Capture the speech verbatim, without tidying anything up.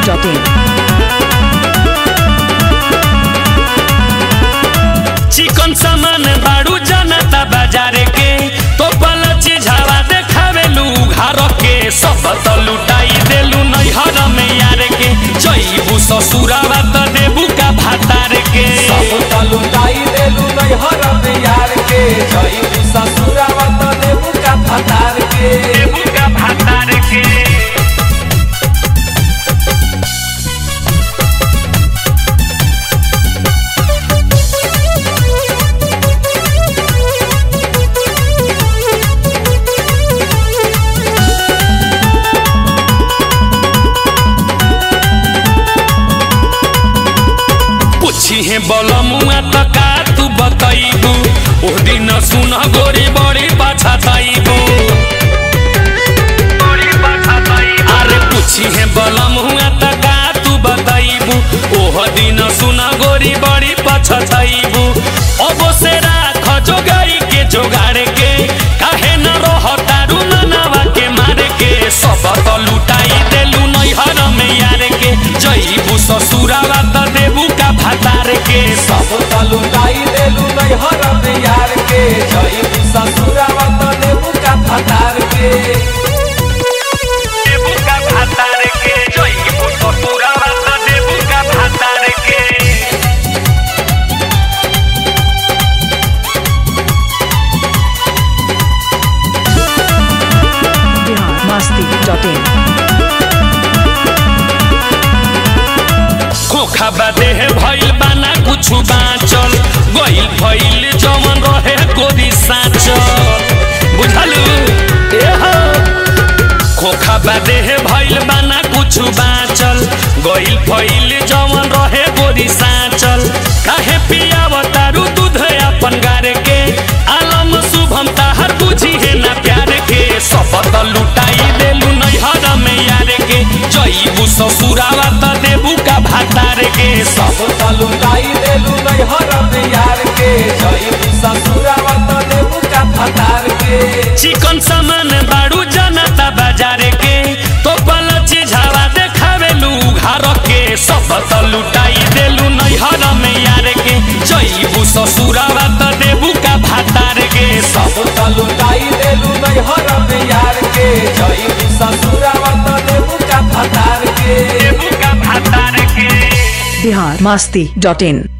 Dot in. चिकन सामान बाड़ू जनता बाजार के तो पलची झावा देखावेलू घर के सब तो लुटाई देलू नैहर में यार के जईबू ससुरावा तो देबू का भातार के सब तो लुटाई देलू नैहर में यार के जईबू ससुरावा तो देबू का भातार के देबू का भातार के। पूछिहे बलमुआ त का तू बतैबू ओ दिन सुन गोरी बड़ी पछताइबू अरे पूछिहे बलमुआ त का तू बतैबू ओह दिन सुन गोरी बड़ी पछताइबू अब से राख जोगाई के जोगाड़ के काहे न रहतारू ननवा के मारे के सब तो लुटाई देलू नैहर में यार के जईबू ससुरावा त देबू का भातार के सब तो लुटाई देलू नैहर में यार के जईबू ससुरावा तो देबू का भातार के देबू का भातार के जईबू ससुरावा त देबू का भातार के। Bihar Masti dot in. खोखा बादे भइल बाना कुछु बाँचल गइल भइल जवन रहे गोदी साँचल बुझलू ए हो खोखा बादे भइल बाना कुछु बाँचल गइल भइल जवन रहे गोदी साँचल काहे पियावतारू दूध अपन गार के आलम शुभम ताहर बुझिहे ना प्यार के सब त लुटाई देलू नैहर में यार के जईबू ससुरावा त देबू का भातार के सब तो लुटाई देलू नैहर में यार के जईबू ससुरावा तो देबू का भातार के चिकन सामान बाड़ू जनता बाजार के तो पलची झावा देखावेलू घर के सब तो लुटाई देलू नैहर में यार के जईबू ससुरावा तो देबू का भातार के सब तो लुटाई देलू नैहर में यार के जईबू ससुरावा तो देबू का भातार के देबू का भातार के। बिहार मस्ती डॉट इन।